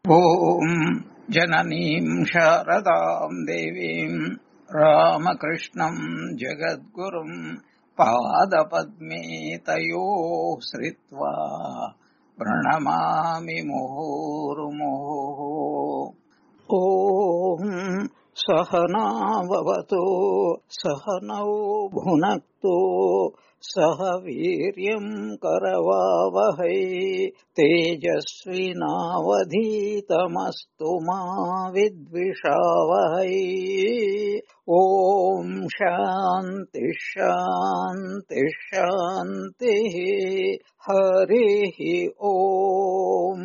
ॐ जननीं शारदां देवीं रामकृष्णं जगद्गुरुं पादपद्मे तयोः श्रित्वा प्रणमामि मुहुर्मुहुः। ॐ सहनाववतु सहनौ भुनक्तु सह वीर्यं करवावहै तेजस्विनावधीतमस्तु मा विद्विषावहै। ॐ शान्ति शान्ति शान्तिः। हरिः ॐ।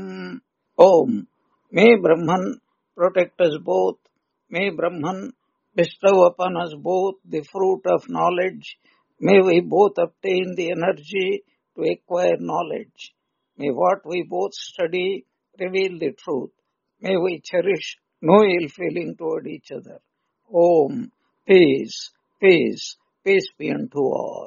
May Brahman protect us both. May Brahman bestow upon us both the fruit of knowledge. May we both obtain the energy to acquire knowledge. May what we both study reveal the truth. May we cherish no ill feeling toward each other. Om. Peace, peace, peace be unto all.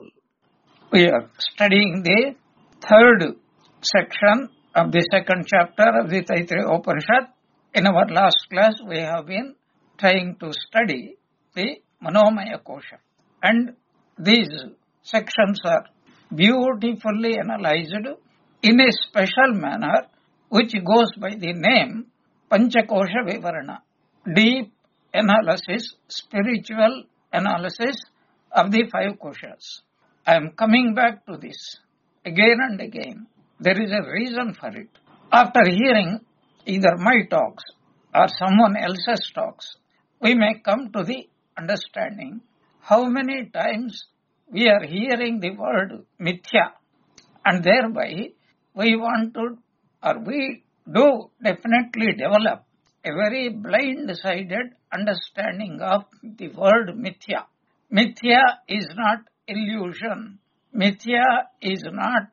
We are studying the third section of the second chapter of the Taittiriya Upanishad. In our last class, we have been trying to study the Manomaya Kosha. And these sections are beautifully analyzed in a special manner which goes by the name Panchakosha Vivarana. Deep analysis, spiritual analysis of the five koshas. I am coming back to this again and again. There is a reason for it. After hearing either my talks or someone else's talks, we may come to the understanding how many times we are hearing the word mithya, and thereby we want to, or we do definitely develop a very blind-sided understanding of the word mithya. Mithya is not illusion. Mithya is not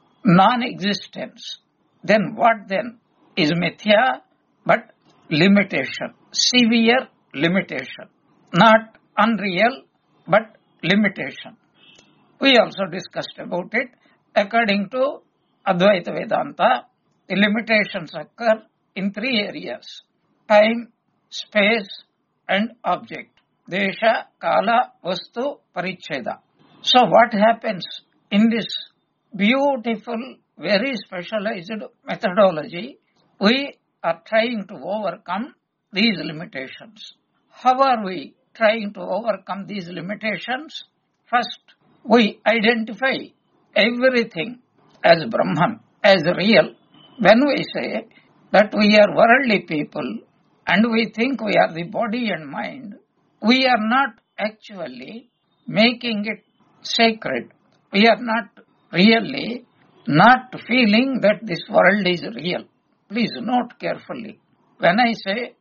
non-existence. Then what then is mithya but limitation, severe limitation, not unreal but limitation. We also discussed about it. According to Advaita Vedanta, the limitations occur in three areas: time, space and object. Desha, Kala, Vastu, Paricheda. So what happens in this beautiful, very specialized methodology? We are trying to overcome these limitations. How are we trying to overcome these limitations? First, we identify everything as Brahman, as real. When we say that we are worldly people and we think we are the body and mind, we are not actually making it sacred. We are not really not feeling that this world is real. Please note carefully. When I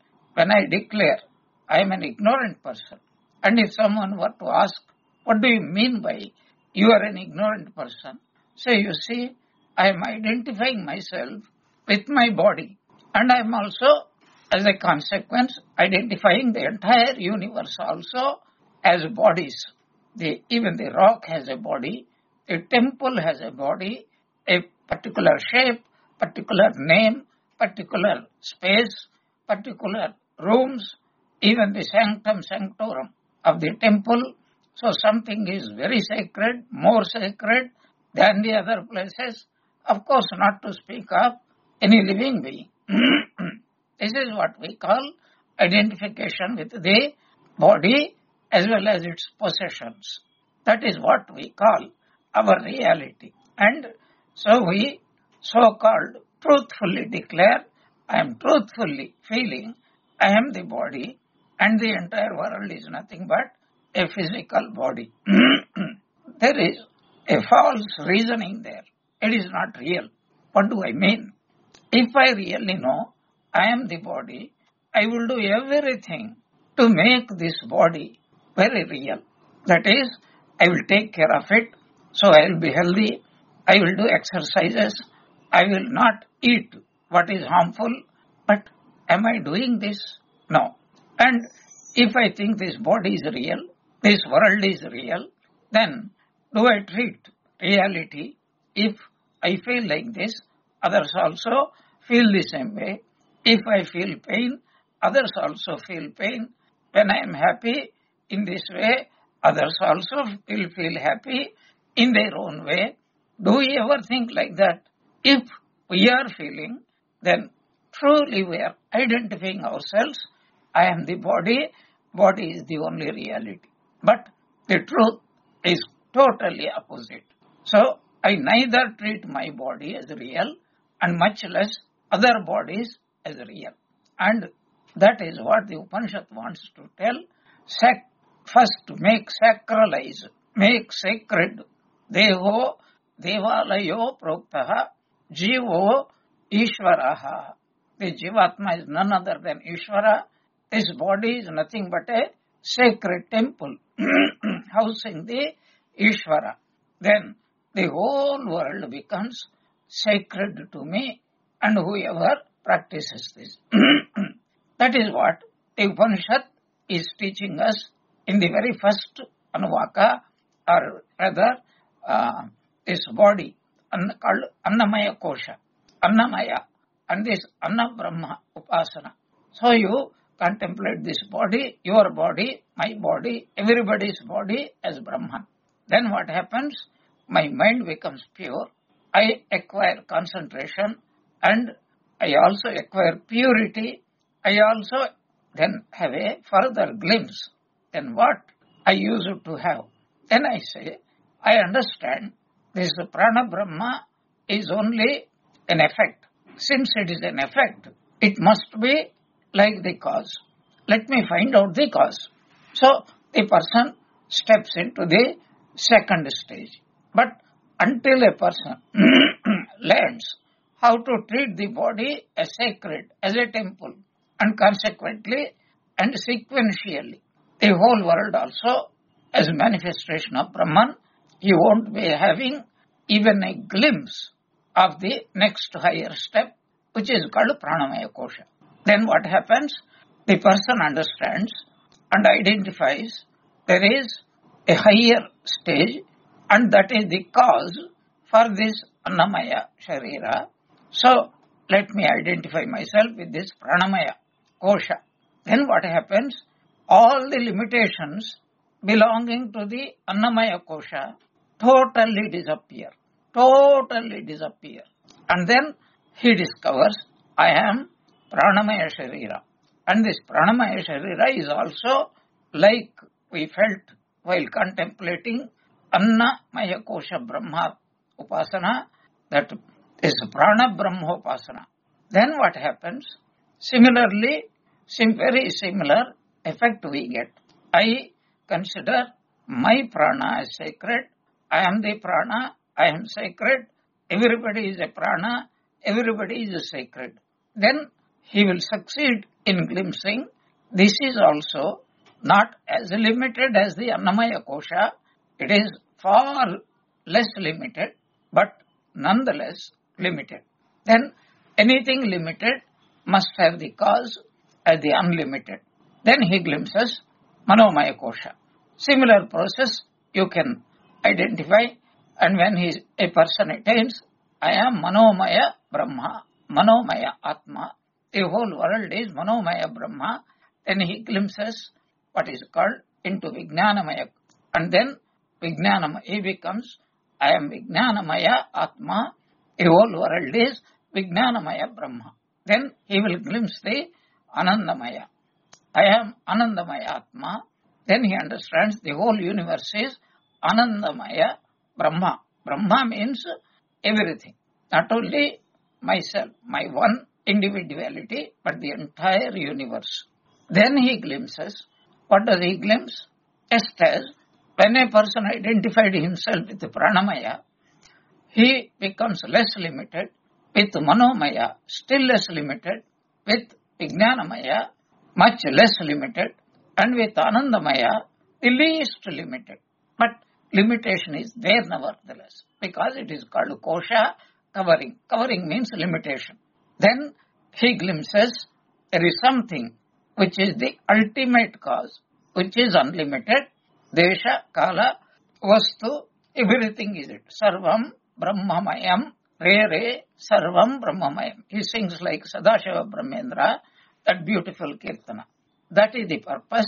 declare I am an ignorant person, and if someone were to ask, what do you mean by you are an ignorant person? So you see, I am identifying myself with my body, and I am also, as a consequence, identifying the entire universe also as bodies. Even the rock has a body, a temple has a body, a particular shape, particular name, particular space, particular rooms, even the sanctum sanctorum of the temple. So something is very sacred, more sacred than the other places. Of course, not to speak of any living being. This is what we call identification with the body as well as its possessions. That is what we call our reality. And so we so-called truthfully declare, I am truthfully feeling I am the body and the entire world is nothing but a physical body. There is a false reasoning there. It is not real. What do I mean? If I really know I am the body, I will do everything to make this body very real. That is, I will take care of it, so I will be healthy, I will do exercises, I will not eat what is harmful. But am I doing this? No. And if I think this body is real, this world is real, then do I treat reality? If I feel like this, others also feel the same way. If I feel pain, others also feel pain. When I am happy in this way, others also will feel happy in their own way. Do we ever think like that? If we are feeling, then truly we are identifying ourselves. I am the body, body is the only reality. But the truth is totally opposite. So I neither treat my body as real and much less other bodies as real. And that is what the Upanishad wants to tell. First, make sacralize, make sacred. Deho devalayo proktaha jivo ishvaraha. The Jivatma is none other than Ishvara. This body is nothing but a sacred temple housing the Ishvara. Then the whole world becomes sacred to me and whoever practices this. That is what the Upanishad is teaching us in the very first Anuvaka, or rather this body called Annamaya Kosha, Annamaya, and this Anna Brahma Upasana. So you contemplate this body, your body, my body, everybody's body as Brahman. Then what happens? My mind becomes pure. I acquire concentration and I also acquire purity. I also then have a further glimpse than what I used to have. Then I say, I understand this Prana Brahma is only an effect. Since it is an effect, it must be like the cause. Let me find out the cause. So the person steps into the second stage. But until a person learns how to treat the body as sacred, as a temple, and consequently and sequentially, the whole world also as a manifestation of Brahman, he won't be having even a glimpse of the next higher step, which is called Pranamaya Kosha. Then what happens? The person understands and identifies there is a higher stage, and that is the cause for this Annamaya Sharira. So let me identify myself with this Pranamaya Kosha. Then what happens? All the limitations belonging to the Annamaya Kosha totally disappear. Totally disappear. And then he discovers, I am Pranamaya Sharira. And this Pranamaya Sharira is also like we felt while contemplating Annamaya Kosha Brahma Upasana, that is Prana Brahma Upasana. Then what happens? Similarly, very similar effect we get. I consider my prana as sacred. I am the prana. I am sacred. Everybody is a prana. Everybody is sacred. Then he will succeed in glimpsing this is also not as limited as the Annamaya Kosha. It is far less limited, but nonetheless limited. Then anything limited must have the cause as the unlimited. Then he glimpses Manomaya Kosha. Similar process you can identify, and when a person attains, I am Manomaya Brahma, Manomaya Atma, the whole world is Manomaya Brahma, then he glimpses what is called into Vijnanamaya, and then Vijnanamaya, he becomes, I am Vijnanamaya Atma, the whole world is Vijnanamaya Brahma. Then he will glimpse the Anandamaya. I am Anandamaya Atma. Then he understands the whole universe is Anandamaya Brahma. Brahma means everything. Not only myself, my one individuality, but the entire universe. Then he glimpses. What does he glimpse? Just as when a person identified himself with the Pranamaya, he becomes less limited. With Manomaya, still less limited. With Vijnanamaya, much less limited. And with Anandamaya, the least limited. But limitation is there nevertheless, because it is called Kosha, covering. Covering means limitation. Then he glimpses there is something which is the ultimate cause, which is unlimited. Desha, Kala, Vastu, everything is it. Sarvam, Brahmamayam, Re Re Sarvam Brahmamayam. He sings like Sadashiva Brahmendra, that beautiful Kirtana. That is the purpose.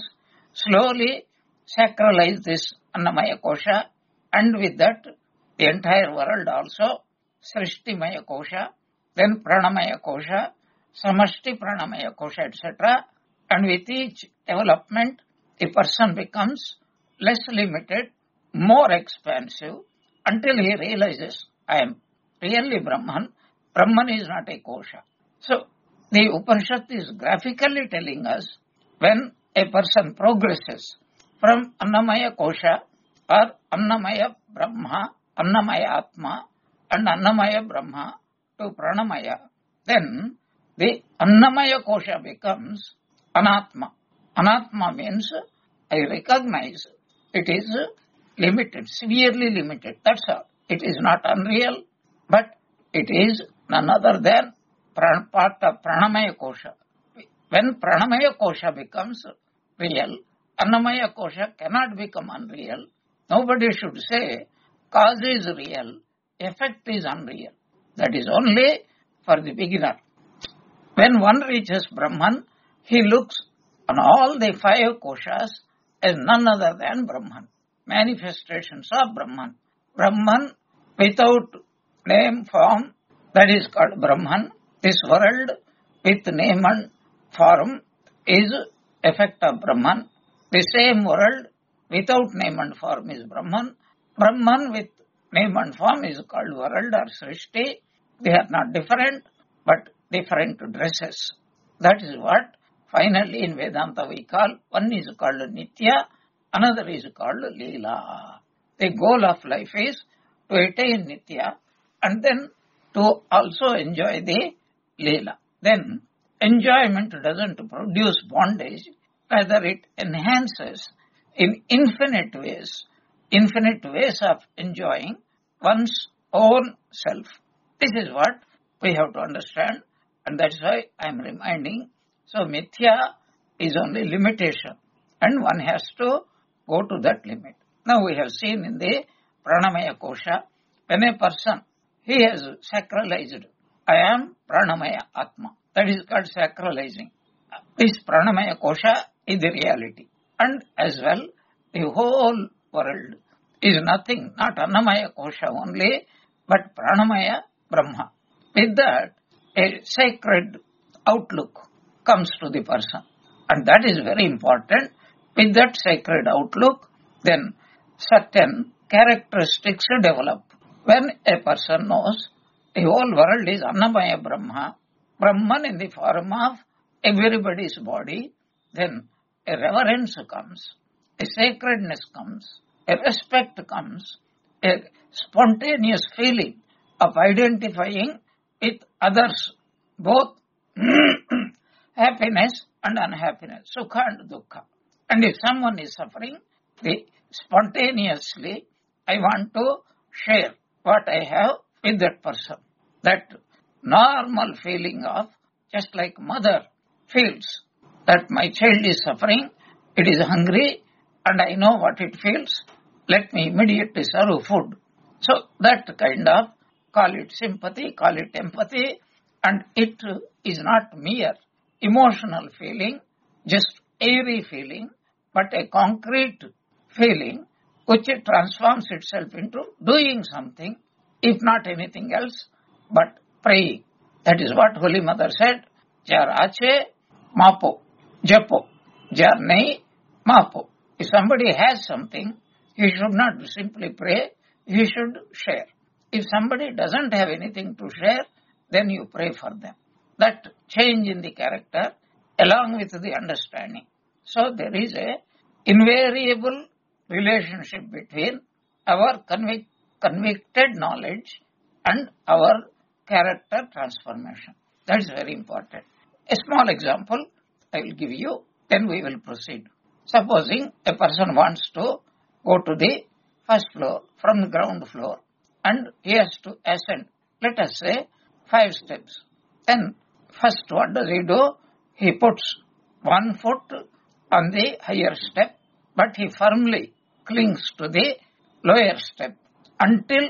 Slowly sacralize this Annamaya Kosha, and with that the entire world also, Srishtimaya Kosha, then Pranamaya Kosha, Samashti Pranamaya Kosha, etc. And with each development, a person becomes less limited, more expansive, until he realizes, I am really Brahman. Brahman is not a kosha. So, the Upanishad is graphically telling us, when a person progresses from Annamaya Kosha or Annamaya Brahma, Annamaya Atma and Annamaya Brahma to Pranamaya, then the Annamaya Kosha becomes Anatma. Anatma means I recognize it is limited, severely limited. That's all. It is not unreal, but it is none other than part of Pranamaya Kosha. When Pranamaya Kosha becomes real, Annamaya Kosha cannot become unreal. Nobody should say cause is real, effect is unreal. That is only for the beginner. When one reaches Brahman, he looks on all the 5 koshas as none other than Brahman. Manifestations of Brahman. Brahman without name, form, that is called Brahman. This world with name and form is effect of Brahman. The same world without name and form is Brahman. Brahman with name and form is called world or Srishti. They are not different, but different dresses. That is what finally in Vedanta we call, one is called Nitya, another is called Leela. The goal of life is to attain Nitya and then to also enjoy the Leela. Then enjoyment doesn't produce bondage, rather it enhances in infinite ways of enjoying one's own self. This is what we have to understand, and that's why I am reminding. So Mithya is only limitation, and one has to go to that limit. Now we have seen in the Pranamaya Kosha, when a person, he has sacralized, I am Pranamaya Atma. That is called sacralizing. This Pranamaya Kosha is the reality. And as well, the whole world is nothing, not Annamaya Kosha only, but Pranamaya Brahma. With that, a sacred outlook comes to the person. And that is very important. With that sacred outlook, then certain characteristics develop. When a person knows the whole world is Annamaya Brahma, Brahman in the form of everybody's body, then a reverence comes, a sacredness comes, a respect comes, a spontaneous feeling of identifying with others, both happiness and unhappiness, sukha and dukkha. And if someone is suffering, spontaneously I want to share what I have with that person. That normal feeling of, just like mother feels that my child is suffering, it is hungry and I know what it feels, let me immediately serve food. So that kind of, call it sympathy, call it empathy, and it is not mere emotional feeling, just airy feeling, but a concrete feeling which transforms itself into doing something, if not anything else, but praying. That is what Holy Mother said, Jar ache, mapo, japo, jar nahi, mapo. If somebody has something, he should not simply pray, he should share. If somebody doesn't have anything to share, then you pray for them. That change in the character along with the understanding. So there is a invariable relationship between our convicted knowledge and our character transformation. That is very important. A small example I will give you, then we will proceed. Supposing a person wants to go to the first floor from the ground floor and he has to ascend, let us say 5 steps. Then first what does he do? He puts 1 foot on the higher step, but he firmly clings to the lower step until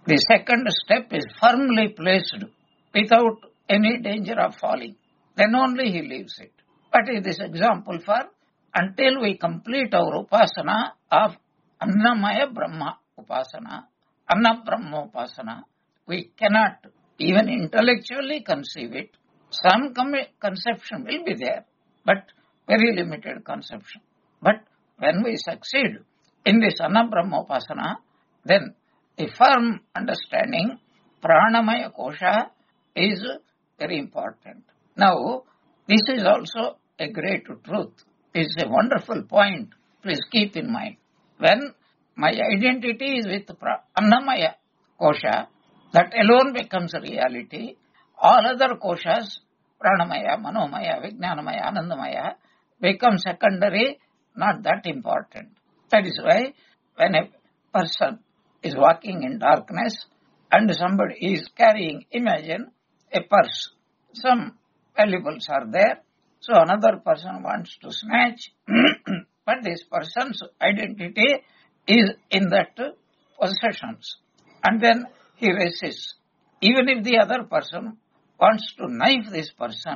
The second step is firmly placed without any danger of falling. Then only he leaves it. What is this example for? Until we complete our upasana of Annamaya Brahma upasana, Anna Brahma upasana, we cannot even intellectually conceive it. Some conception will be there, but very limited conception. But when we succeed in this Anna Brahma upasana, then a firm understanding Pranamaya Kosha is very important. Now, this is also a great truth. It's a wonderful point. Please keep in mind. When my identity is with Annamaya Kosha, that alone becomes a reality. All other koshas, Pranamaya, Manomaya, Vijnanamaya, Anandamaya, become secondary, not that important. That is why when a person is walking in darkness and somebody is carrying, imagine a purse, some valuables are there, so another person wants to snatch, but this person's identity is in that possessions, and then he resists. Even if the other person wants to knife this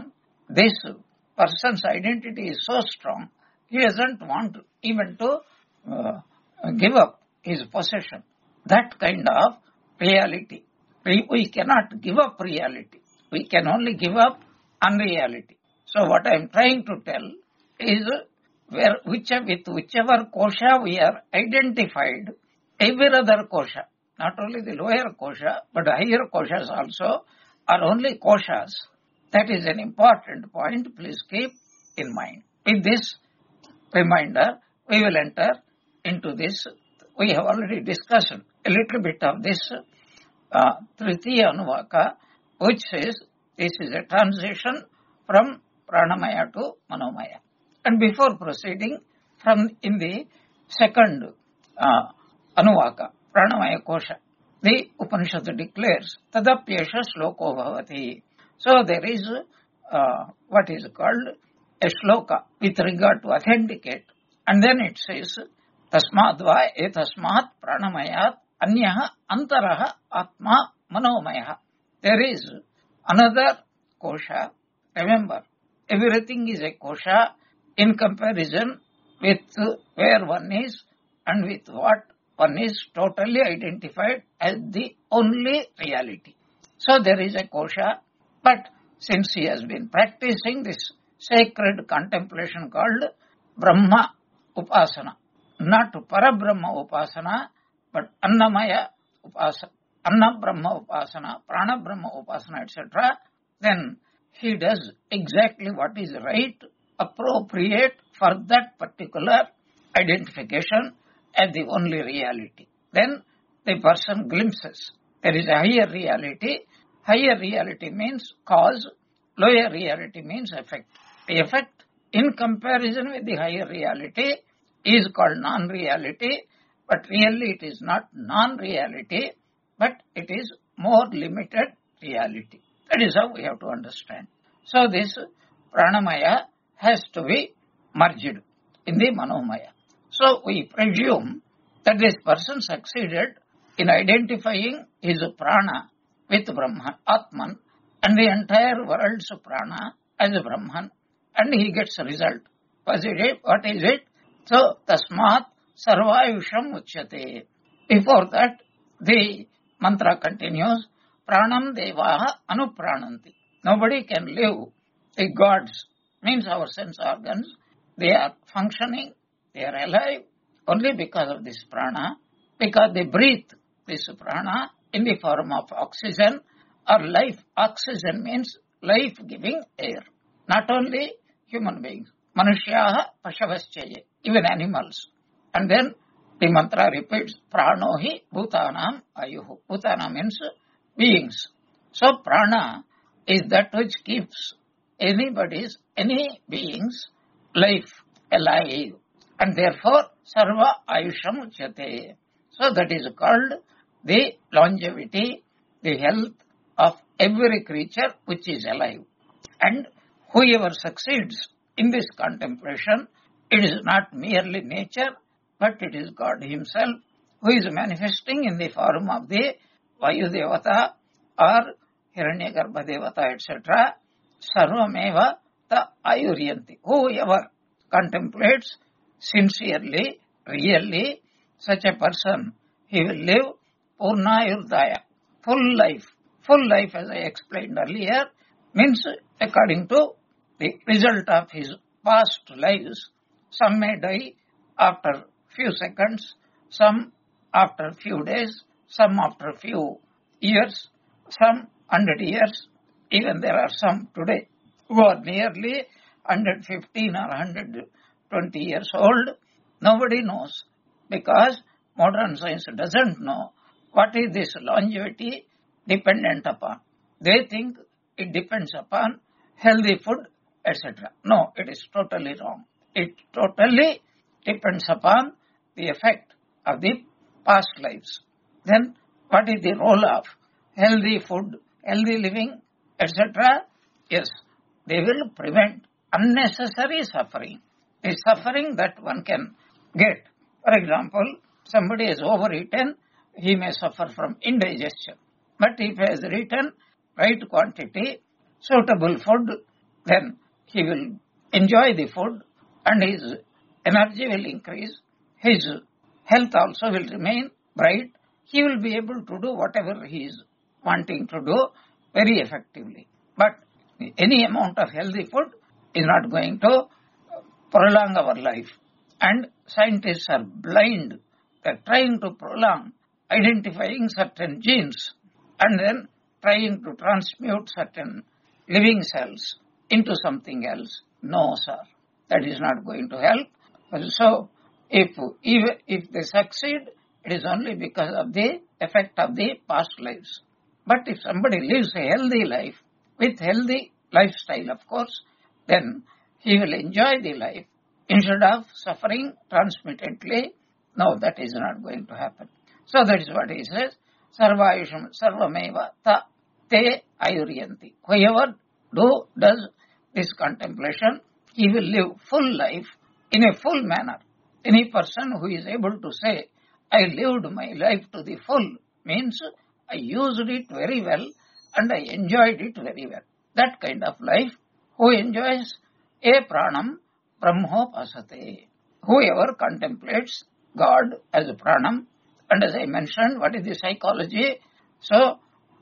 person's identity is so strong, he doesn't want even to give up his possession. That kind of reality. We cannot give up reality. We can only give up unreality. So what I am trying to tell is with whichever kosha we are identified, every other kosha, not only the lower kosha, but higher koshas also are only koshas. That is an important point. Please keep in mind. With this reminder, we will enter into this. We have already discussed a little bit of this Tritiya Anuvaka, which says this is a transition from Pranamaya to Manomaya. And before proceeding, in the second Anuvaka, Pranamaya Kosha, the Upanishad declares, Tadapyesha Sloko Bhavati. So there is what is called a shloka with regard to authenticate. And then it says, Tasmadva etasmat pranamayat anyaha antaraha atma manomaya. There is another kosha. Remember, everything is a kosha in comparison with where one is and with what one is totally identified as the only reality. So there is a kosha, but since he has been practicing this sacred contemplation called Brahma Upasana, not Parabrahma Upasana, but Annamaya Upasana, Anna Brahma Upasana, Prana Brahma Upasana, etc., then he does exactly what is right, appropriate for that particular identification as the only reality. Then the person glimpses there is a higher reality. Higher reality means cause, lower reality means effect. The effect in comparison with the higher reality is called non-reality, but really it is not non-reality, but it is more limited reality. That is how we have to understand. So this Pranamaya has to be merged in the Manomaya. So we presume that this person succeeded in identifying his prana with Brahman, Atman, and the entire world's prana as Brahman, and he gets a result. What is it? So, Tasmat Sarvayusham Uchyate. Before that, the mantra continues, Pranam Devaha Anuprananti. Nobody can live. The gods, means our sense organs, they are functioning, they are alive only because of this prana, because they breathe this prana in the form of oxygen or life. Oxygen means life-giving air. Not only human beings, Manushyaha Pashavaschaye, even animals. And then the mantra repeats, Pranohi Bhutanam Ayuhu. Bhutana means beings. So prana is that which keeps any being's life alive. And therefore, Sarva Ayusham Uchyate. So that is called the longevity, the health of every creature which is alive. And whoever succeeds in this contemplation, it is not merely nature, but it is God Himself who is manifesting in the form of the Vayu Devata or Hiranyagarbha Devata, etc., Sarvameva ta ayuryanti. Whoever contemplates sincerely, really, such a person, he will live Purnayurdaya, full life. Full life, as I explained earlier, means according to the result of his past lives. Some may die after few seconds, some after few days, some after few years, some 100 years. Even there are some today who are nearly 115 or 120 years old. Nobody knows, because modern science doesn't know what is this longevity dependent upon. They think it depends upon healthy food, etc. No, it is totally wrong. It totally depends upon the effect of the past lives. Then what is the role of healthy food, healthy living, etc.? Yes, they will prevent unnecessary suffering. The suffering that one can get. For example, somebody has overeaten, he may suffer from indigestion. But if he has eaten right quantity, suitable food, then he will enjoy the food and his energy will increase. His health also will remain bright. He will be able to do whatever he is wanting to do very effectively. But any amount of healthy food is not going to prolong our life. And scientists are blind. They are trying to prolong, identifying certain genes and then trying to transmute certain living cells into something else. No, sir. That is not going to help. So, if they succeed, it is only because of the effect of the past lives. But if somebody lives a healthy life, with healthy lifestyle, of course, then he will enjoy the life instead of suffering transmittently. No, that is not going to happen. So that is what he says. Sarvameva ta te ayuryanti. Whoever does this contemplation, he will live full life in a full manner. Any person who is able to say, I lived my life to the full, means I used it very well and I enjoyed it very well. That kind of life, who enjoys a pranam brahmopasate. Whoever contemplates God as a pranam, and as I mentioned, what is the psychology? So,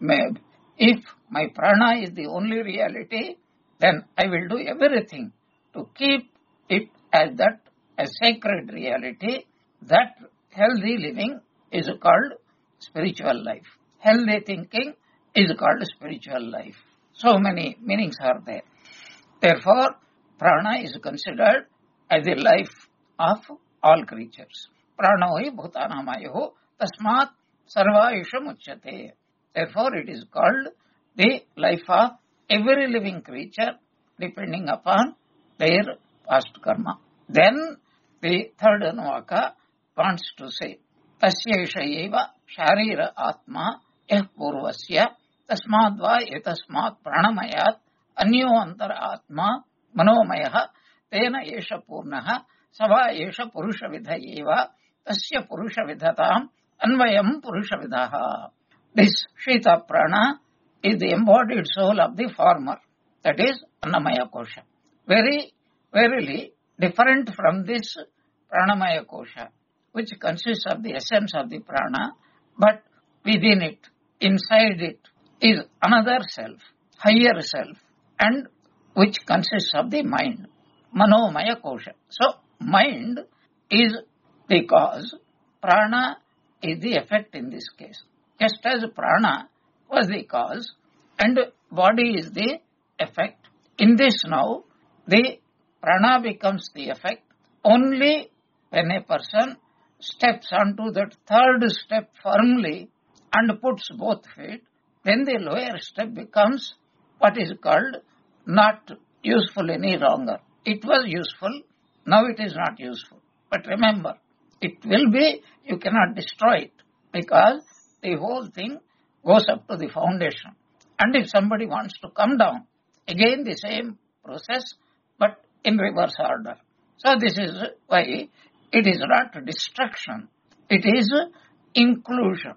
if my prana is the only reality, then I will do everything to keep it as that, a sacred reality. That healthy living is called spiritual life. Healthy thinking is called spiritual life. So many meanings are there. Therefore, prana is considered as the life of all creatures. Pranoi bhutanamayo tasmat sarvayusham uchyate. Therefore, it is called the life of every living creature depending upon their past karma. Then the third anuvaka wants to say, Tasya ishayeva sharira atma yah purvasya tasmadva etasmat pranamayat anyo antara atma manomayah tena yesha purnaha sava yesha purusha vidhayeva tasya purusha vidhatam anvayam purusha vidhaha. This Shita Prana is the embodied soul of the former, that is Annamaya Kosha. Very, verily different from this Pranamaya Kosha, which consists of the essence of the prana, but within it, inside it, is another self, higher self, and which consists of the mind, Manomaya Kosha. So, mind is the cause, prana is the effect in this case. Just as prana was the cause and body is the effect, in this now, the prana becomes the effect only when a person steps onto that third step firmly and puts both feet, then the lower step becomes what is called not useful any longer. It was useful, now it is not useful. But remember, it will be, you cannot destroy it, because the whole thing goes up to the foundation. And if somebody wants to come down, again the same process, but in reverse order. So this is why it is not destruction, it is inclusion.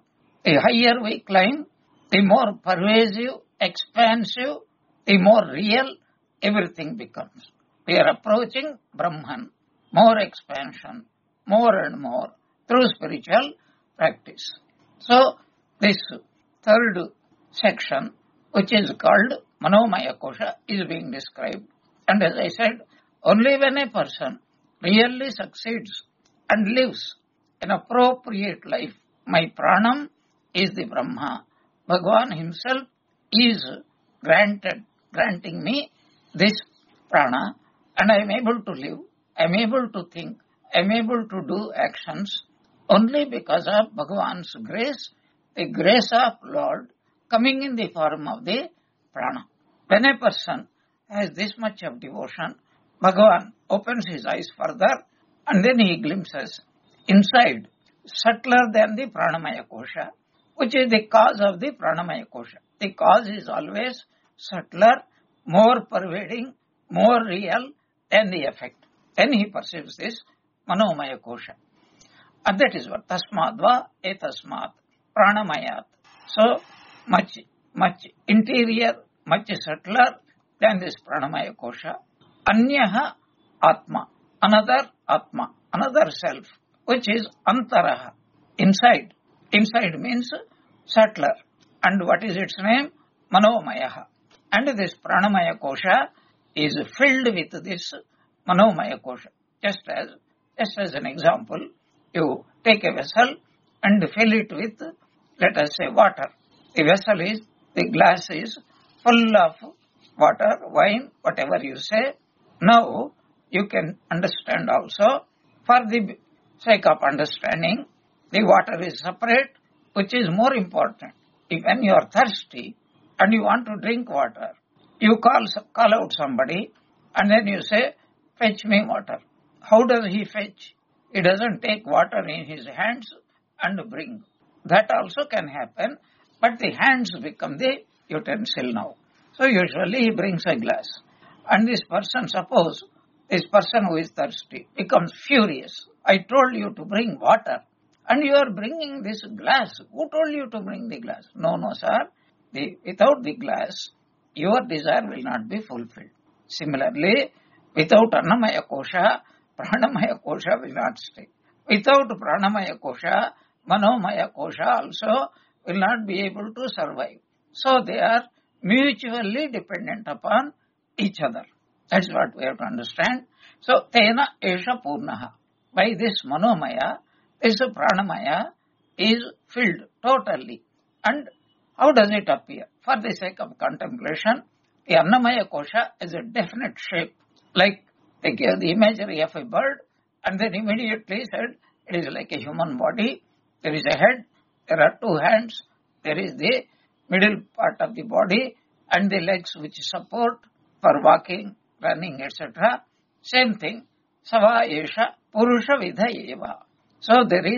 The higher we climb, the more pervasive, expansive, the more real everything becomes. We are approaching Brahman, more expansion, more and more through spiritual practice. So, this third section, which is called Manomaya Kosha, is being described. And as I said, only when a person really succeeds and lives an appropriate life, my pranam is the Brahma. Bhagavan himself is granting me this prana, and I am able to live, I am able to think, I am able to do actions only because of Bhagavan's grace, the grace of Lord coming in the form of the prana. When a person has this much of devotion, Bhagavan opens his eyes further and then he glimpses inside, subtler than the Pranamaya Kosha, which is the cause of the Pranamaya Kosha. The cause is always subtler, more pervading, more real than the effect. Then he perceives this Manomaya Kosha. And that is what Tasmadva etasmat Pranamayat. So much interior, much subtler than this Pranamaya Kosha. Anyaha Atma, another Atma, another self, which is Antaraha, inside. Inside means subtler. And what is its name? Manomayaha. And this Pranamaya Kosha is filled with this Manomaya Kosha. Just as an example, you take a vessel and fill it with, let us say, water. The glass is full of water, wine, whatever you say. Now, you can understand also, for the sake of understanding, the water is separate, which is more important. When you are thirsty and you want to drink water, you call out somebody and then you say, fetch me water. How does he fetch? He doesn't take water in his hands and bring. That also can happen, but the hands become the utensil now. So usually he brings a glass. And this person, suppose this person who is thirsty becomes furious. I told you to bring water and you are bringing this glass. Who told you to bring the glass? No, sir. Without the glass, your desire will not be fulfilled. Similarly, without Annamaya Kosha, Pranamaya Kosha will not stay. Without Pranamaya Kosha, Manomaya Kosha also will not be able to survive. So they are mutually dependent upon each other. That's what we have to understand. So, Tena Esha Purnaha. By this Manomaya, this Pranamaya is filled totally. And how does it appear? For the sake of contemplation, the Annamaya Kosha is a definite shape. Like they gave the imagery of a bird and then immediately said it is like a human body. There is a head, there are two hands, there is the middle part of the body and the legs which support for walking, running, etc. Same thing. Sava Esha Purusha Vidha Eva. So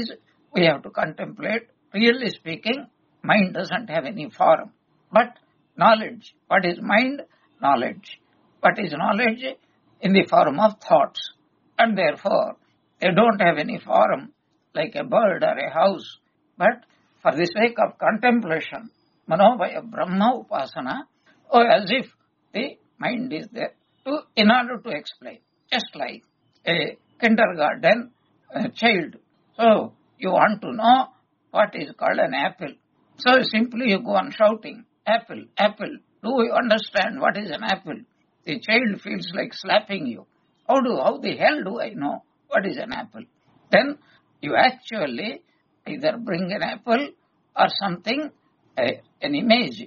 we have to contemplate, really speaking, mind doesn't have any form. But knowledge, what is mind? Knowledge. What is knowledge? In the form of thoughts. And therefore, they don't have any form like a bird or a house. But for the sake of contemplation, Manomaya Brahma Upasana, as if the mind is there in order to explain. Just like a kindergarten child. So, you want to know what is called an apple. So, simply you go on shouting, apple, apple. Do you understand what is an apple? The child feels like slapping you. How the hell do I know what is an apple? Then you actually either bring an apple or something, an image,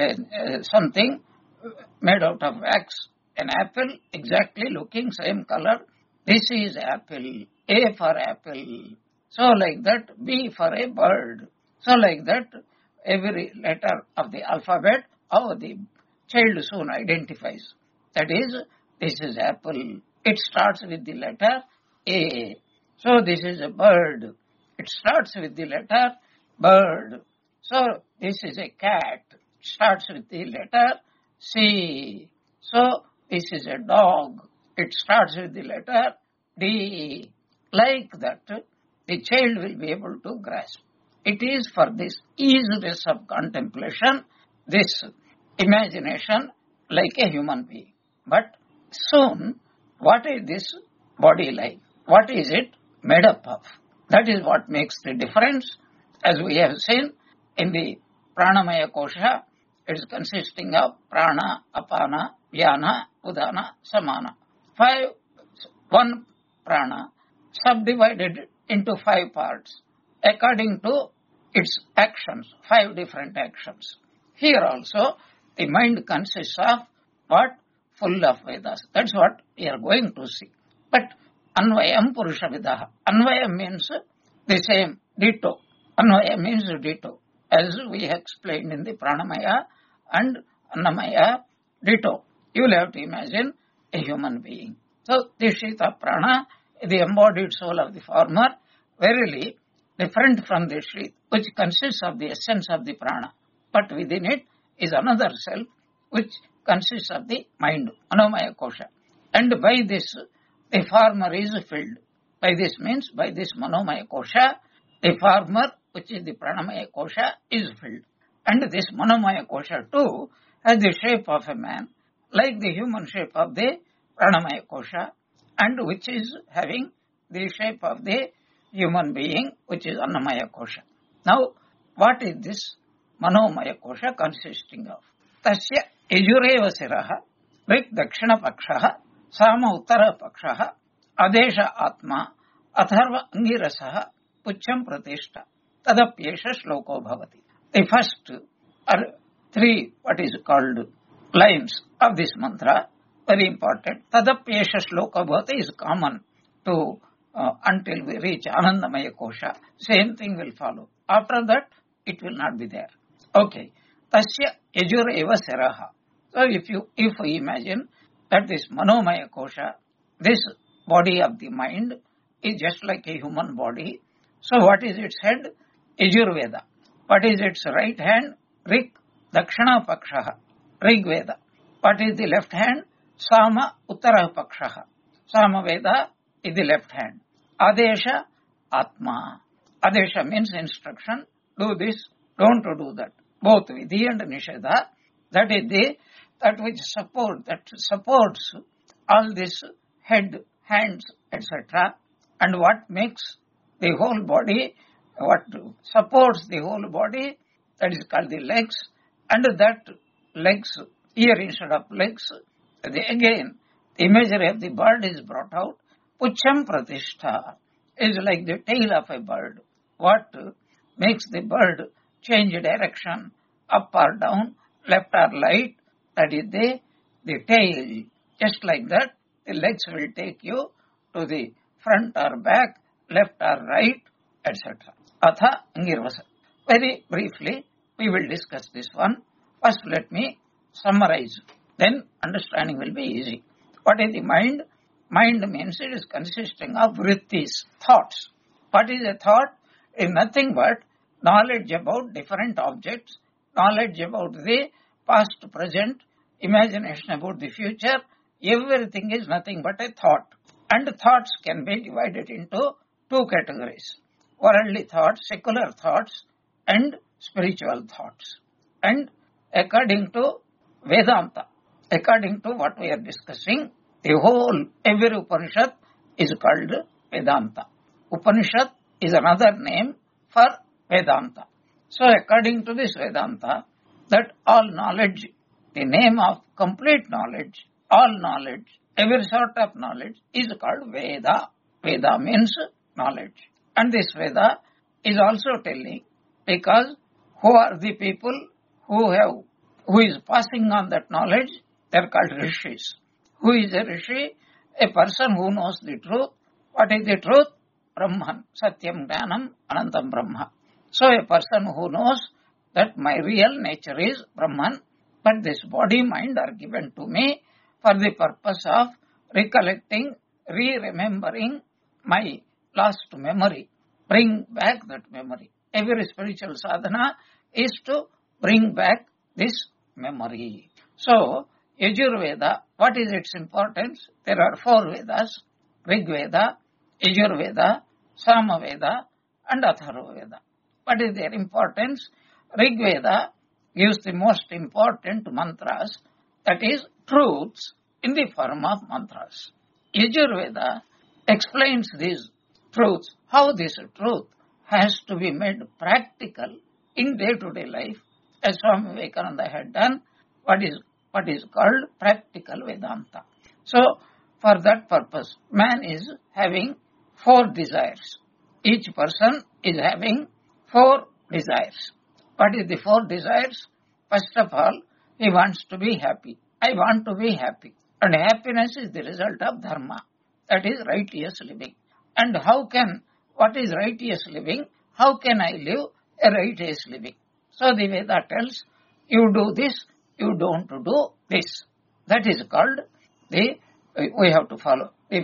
something made out of wax. An apple exactly looking same color. This is apple. A for apple. So like that, B for a bird. So like that, every letter of the alphabet, how the child soon identifies. That is, this is apple. It starts with the letter A. So this is a bird. It starts with the letter bird. So this is a cat. It starts with the letter C. So this is a dog. It starts with the letter D. Like that, the child will be able to grasp. it is for this easiness of contemplation, this imagination like a human being. But soon, what is this body like? What is it made up of? That is what makes the difference. As we have seen in the Pranamaya Kosha, it is consisting of Prana, Apana, Vyana, Udana, Samana. One Prana subdivided into 5 parts according to its actions, 5 different actions. Here also, the mind consists of what? Full of Vedas. That's what we are going to see. But Anvayam Purusha Vidaha. Anvayam means the same, ditto. Anvaya means ditto. As we explained in the Pranamaya and Annamaya, ditto. You will have to imagine a human being. So, the Shita Prana, the embodied soul of the former, verily different from the Shrit, which consists of the essence of the Prana. But within it is another self, which consists of the mind, Manomaya Kosha. And by this, the former is filled. By this means, by this Manomaya Kosha, the former, which is the Pranamaya Kosha, is filled. And this Manomaya Kosha too has the shape of a man, like the human shape of the Pranamaya Kosha, and which is having the shape of the human being, which is Annamaya Kosha. Now, what is this Manomaya Kosha consisting of? Tasya Yajureva Siraha, Rik Dakshina Pakshaha, Sama Uttara Pakshaha, Adesha Atma, Atharva Angirasaha, Pucham Pratishta, Tadapyesha Shloko Bhavati. The first are 3, what is called, lines of this mantra, very important. Tadapyesha Shloka Bhavati is common to until we reach Anandamaya Kosha. Same thing will follow. After that, it will not be there. Okay. Tasya Yajur Eva Saraha. So if we imagine that this Manomaya Kosha, this body of the mind, is just like a human body. So what is its head? Yajurveda. What is its right hand? Rik Dakshina Pakshaha. Rig Veda. What is the left hand? Sama Uttara Pakshaha. Sama Veda is the left hand. Adesha Atma. Adesha means instruction. Do this, don't do that. Both Vidhi and Nisheda. That is that which supports all this head, hands, etc. And what makes the whole body, what supports the whole body, that is called the legs. And that legs, here instead of legs, again, the imagery of the bird is brought out. Pucham Pratishtha is like the tail of a bird. What makes the bird change direction, up or down, left or right, that is the tail. Just like that, the legs will take you to the front or back, left or right, etc. Atha Angirvasa. Very briefly, we will discuss this one. First, let me summarize. Then understanding will be easy. What is the mind? Mind means it is consisting of vrittis, thoughts. What is a thought? It is nothing but knowledge about different objects, knowledge about the past, present, imagination about the future. Everything is nothing but a thought. And thoughts can be divided into 2 categories. Worldly thoughts, secular thoughts, and spiritual thoughts. And according to Vedanta, according to what we are discussing, every Upanishad is called Vedanta. Upanishad is another name for Vedanta. So according to this Vedanta, that all knowledge, the name of complete knowledge, all knowledge, every sort of knowledge is called Veda. Veda means knowledge. And this Veda is also telling, because who are the people who is passing on that knowledge? They are called Rishis. Who is a Rishi? A person who knows the truth. What is the truth? Brahman. Satyam Jnanam Anantam Brahma. So a person who knows that my real nature is Brahman, but this body, mind are given to me for the purpose of recollecting, remembering my lost memory. Bring back that memory. Every spiritual sadhana is to bring back this memory. So, Yajurveda, what is its importance? There are 4 Vedas, Rig Veda, Yajurveda, Samaveda, and Atharva Veda. What is their importance? Rig Veda gives the most important mantras, that is, truths in the form of mantras. Yajurveda explains these truths, how this truth has to be made practical in day-to-day life, as Swami Vivekananda had done, what is called practical Vedanta. So, for that purpose, man is having 4 desires. Each person is having 4 desires. What is the 4 desires? First of all, he wants to be happy. I want to be happy. And happiness is the result of dharma. That is righteous living. And what is righteous living? How can I live a righteous living? So the Veda tells, you do this, you don't do this. That is called we have to follow the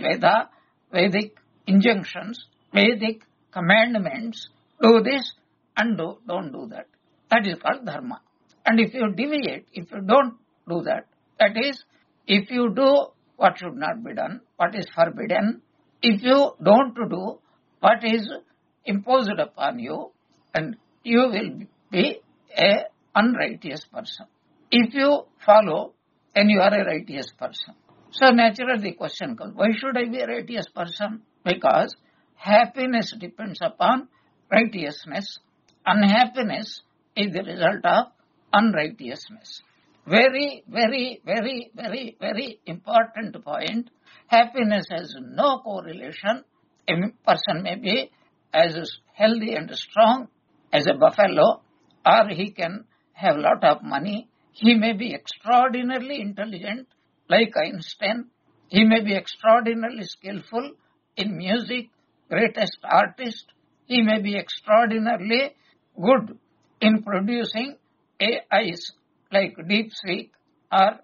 Vedic injunctions, Vedic commandments, do this and don't do that. That is called dharma. And if you deviate, if you don't do that, that is, if you do what should not be done, what is forbidden, if you don't do what is imposed upon you, and you will be an unrighteous person. If you follow, then you are a righteous person. So naturally the question comes, why should I be a righteous person? Because happiness depends upon righteousness. Unhappiness is the result of unrighteousness. Very, very, very, very, very important point. Happiness has no correlation. A person may be as healthy and strong as a buffalo, or he can have a lot of money. He may be extraordinarily intelligent, like Einstein. He may be extraordinarily skillful in music, greatest artist. He may be extraordinarily good in producing AIs like DeepSeek or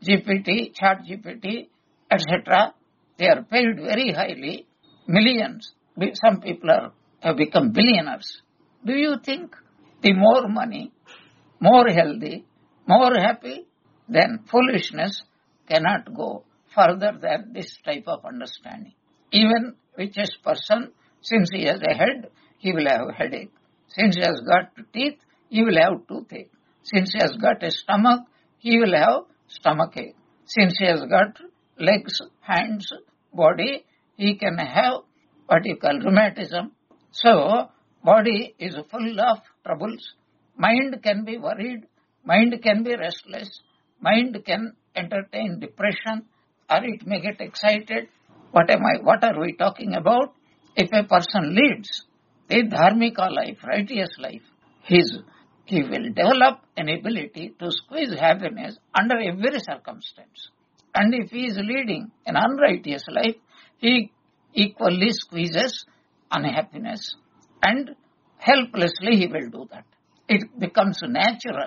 GPT, ChatGPT, etc. They are paid very highly, millions. Some people have become billionaires. Do you think the more money, more healthy, more happy, then foolishness cannot go further than this type of understanding? Even richest person, since he has a head, he will have a headache. Since he has got teeth, he will have toothache. Since he has got a stomach, he will have stomachache. Since he has got legs, hands, body, he can have what you call rheumatism. So, body is full of troubles. Mind can be worried, mind can be restless, mind can entertain depression, or it may get excited. What are we talking about? If a person leads a dharmika life, righteous life, he will develop an ability to squeeze happiness under every circumstance. And if he is leading an unrighteous life, he equally squeezes unhappiness, and helplessly he will do that. It becomes natural.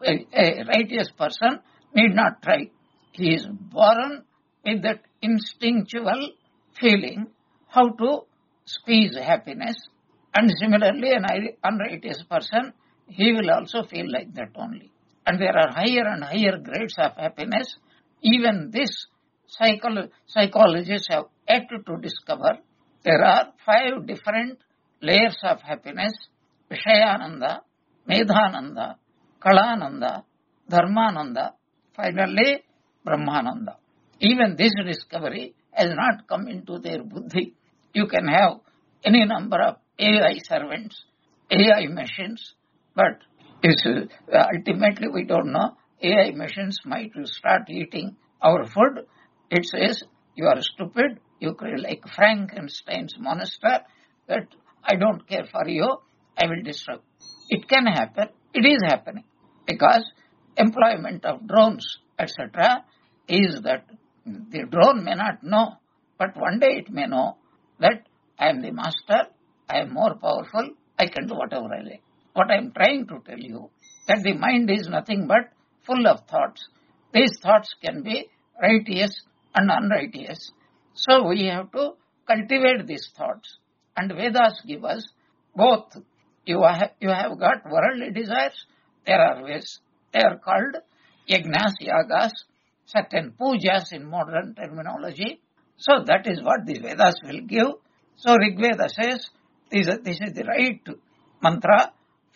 A righteous person need not try. He is born with that instinctual feeling how to squeeze happiness, and similarly an unrighteous person, he will also feel like that only. And there are higher and higher grades of happiness. Even this psychologists have yet to discover. There are 5 different layers of happiness: Vishayananda, Medhananda, Kalananda, Dharmananda, finally Brahmananda. Even this discovery has not come into their buddhi. You can have any number of AI servants, AI machines, but ultimately we don't know. AI machines might start eating our food. It says, you are stupid, you create like Frankenstein's monster, that I don't care for you, I will destroy. It can happen, it is happening, because employment of drones, etc., is that the drone may not know, but one day it may know that I am the master, I am more powerful, I can do whatever I like. What I am trying to tell you, that the mind is nothing but full of thoughts. These thoughts can be righteous and unrighteous. So we have to cultivate these thoughts. And Vedas give us both. You have got worldly desires. There are ways. They are called yagnas, yagas, certain pujas in modern terminology. So that is what the Vedas will give. So Rig Veda says, this is the right mantra.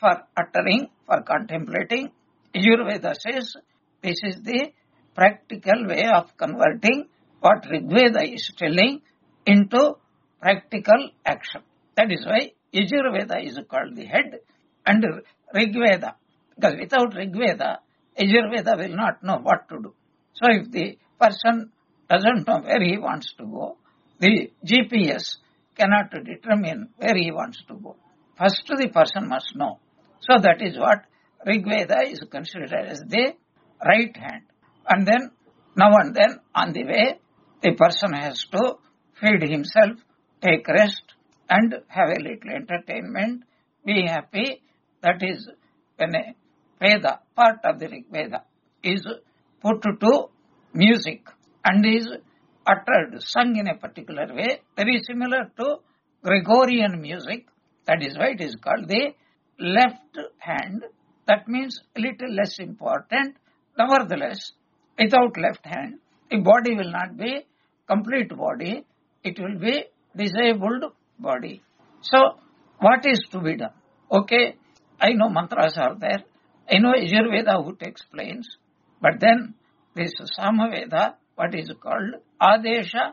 for uttering, for contemplating. Yajurveda says this is the practical way of converting what Rigveda is telling into practical action. That is why Yajurveda is called the head and Rigveda. Because without Rigveda, Yajurveda will not know what to do. So if the person doesn't know where he wants to go, the GPS cannot determine where he wants to go. First the person must know. So that is what Rigveda is considered as the right hand. And then, now and then, on the way, the person has to feed himself, take rest, and have a little entertainment, be happy. That is when a Veda, part of the Rigveda, is put to music and is uttered, sung in a particular way, very similar to Gregorian music. That is why it is called the left hand. That means a little less important. Nevertheless, without left hand, the body will not be complete body. It will be disabled body. So, what is to be done? Okay, I know mantras are there. I know Yajurveda who explains. But then, this Samaveda, what is called Adesha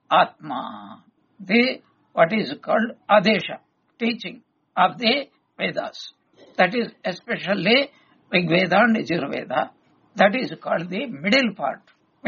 Atma. What is called Adesha, teaching of the Vedas. That is especially Rigveda and Yajurveda. That is called the middle part,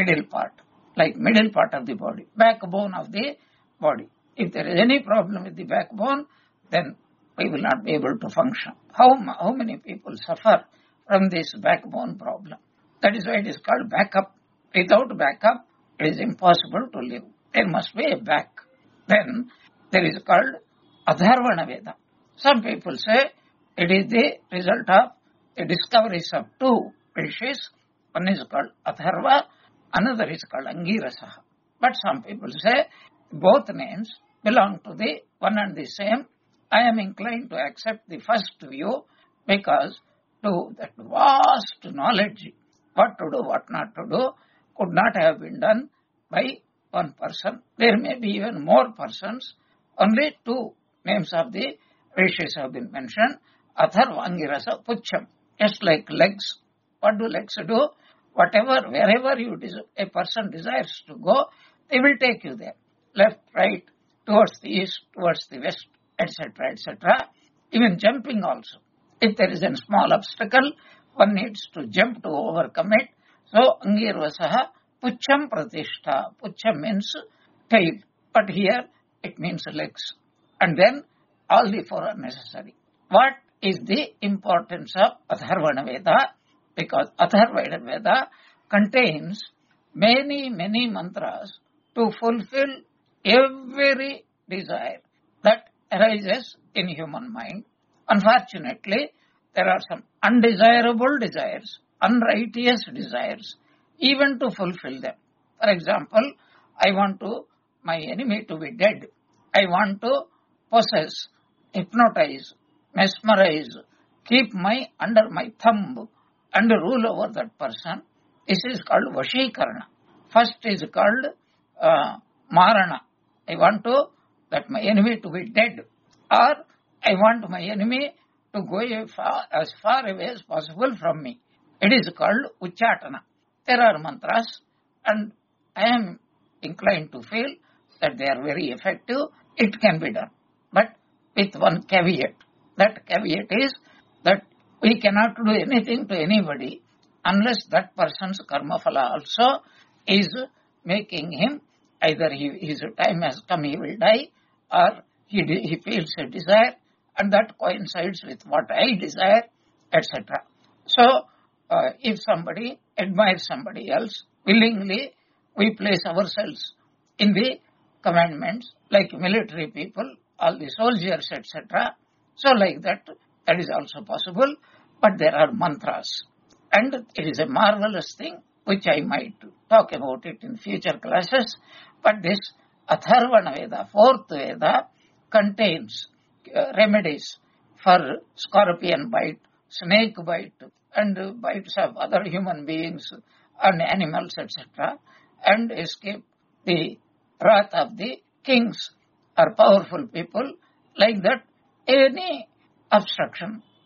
like middle part of the body, backbone of the body. If there is any problem with the backbone, then we will not be able to function. How many people suffer from this backbone problem? That is why it is called backup. Without backup, it is impossible to live. There must be a back. Then there is called Atharvana Veda. Some people say it is the result of the discoveries of two rishis. One is called Atharva, another is called Angirasa. But some people say both names belong to the one and the same. I am inclined to accept the first view because to that vast knowledge, what to do, what not to do, could not have been done by one person. There may be even more persons. Only two names of the rishis have been mentioned. Atharva, Angirasa, Pucham. Just like legs. What do legs do? Whatever, wherever a person desires to go, they will take you there. Left, right, towards the east, towards the west, etc., etc. Even jumping also. If there is a small obstacle, one needs to jump to overcome it. So, Angirvasaha, Pucham Pratishtha. Pucham means tail. But here, it means legs. And then, all the four are necessary. What is the importance of Atharvana Veda? Because Atharvana Veda contains many mantras to fulfill every desire that arises in human mind. Unfortunately, there are some undesirable desires, unrighteous desires, even to fulfill them. For example, I want my enemy to be dead. I want to possess, hypnotize, mesmerize, keep under my thumb and rule over that person. This is called Vashikarana. First is called Marana. I want that my enemy to be dead, or I want my enemy to go as far away as possible from me. It is called Uchatana. There are mantras, and I am inclined to feel that they are very effective. It can be done, but with one caveat. That caveat is that we cannot do anything to anybody unless that person's karma phala also is making him either his time has come, he will die, or he feels a desire, and that coincides with what I desire, etc. So, if somebody admires somebody else, willingly we place ourselves in the commandments, like military people, all the soldiers, etc. So, like that is also possible, but there are mantras. And it is a marvelous thing, which I might talk about it in future classes, but this Atharvana Veda, fourth Veda, contains remedies for scorpion bite, snake bite, and bites of other human beings and animals, etc., and escape the wrath of the kings or powerful people. Like that, any obstruction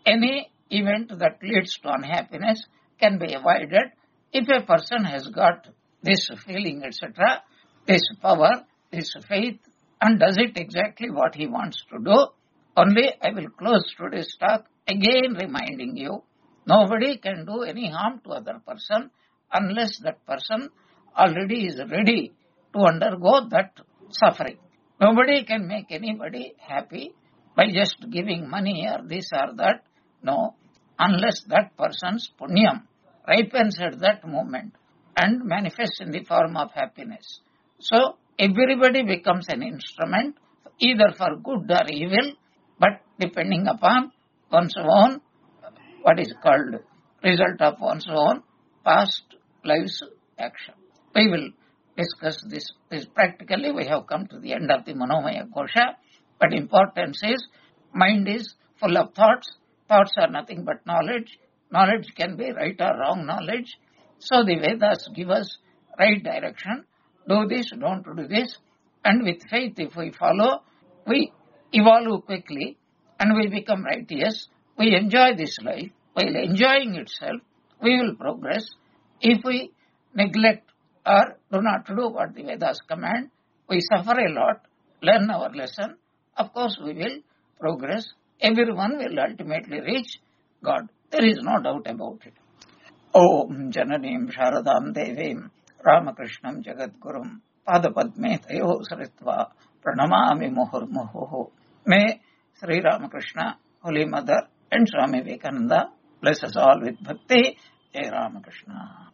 any event that leads to unhappiness can be avoided if a person has got this feeling, etc., this power, this faith, and does it exactly what he wants to do. Only I will close today's talk again reminding you, nobody can do any harm to other person unless that person already is ready to undergo that suffering. Nobody can make anybody happy by just giving money or this or that. No, unless that person's punyam ripens at that moment and manifests in the form of happiness. So, everybody becomes an instrument either for good or evil, but depending upon one's own, what is called, result of one's own past life's action. We will discuss this practically. We have come to the end of the Manomaya Kosha, but importance is, mind is full of thoughts. Thoughts are nothing but knowledge. Knowledge can be right or wrong knowledge. So the Vedas give us right direction. Do this, don't do this. And with faith, if we follow, we evolve quickly and we become righteous. We enjoy this life. While enjoying itself, we will progress. If we neglect or do not do what the Vedas command, we suffer a lot, learn our lesson. Of course, we will progress. Everyone will ultimately reach God. There is no doubt about it. Om Jananim Sharadam Devim Ramakrishnam Jagadgurum Padapadme Tayo Saritva Pranamami Muhurmuhu. May Sri Ramakrishna, Holy Mother, and Swami Vivekananda bless us all with bhakti. Jai Ramakrishna.